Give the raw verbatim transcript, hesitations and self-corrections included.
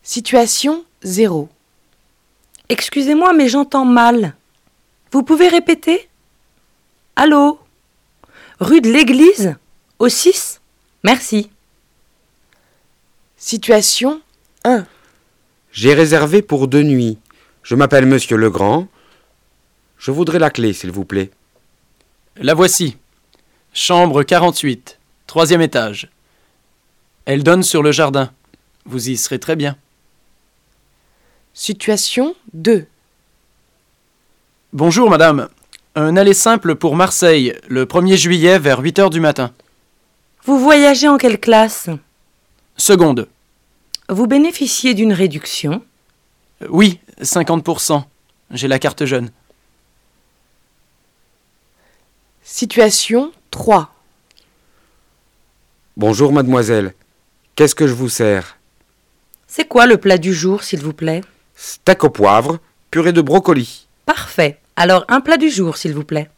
Situation zéro. Excusez-moi, mais j'entends mal. Vous pouvez répéter? Allô? Rue de l'Église? Au six? Merci. Situation un. J'ai réservé pour deux nuits. Je m'appelle Monsieur Legrand. Je voudrais la clé, s'il vous plaît. La voici. Chambre quarante-huit, troisième étage. Elle donne sur le jardin. Vous y serez très bien. Situation deux. Bonjour, madame. Un aller simple pour Marseille, le premier juillet vers huit heures du matin. Vous voyagez en quelle classe? Seconde. Vous bénéficiez d'une réduction? Oui, cinquante pour cent. J'ai la carte jeune. Situation trois. Bonjour, mademoiselle. Qu'est-ce que je vous sers? C'est quoi le plat du jour, s'il vous plaît? Steak au poivre, purée de brocoli. Parfait. Alors un plat du jour, s'il vous plaît.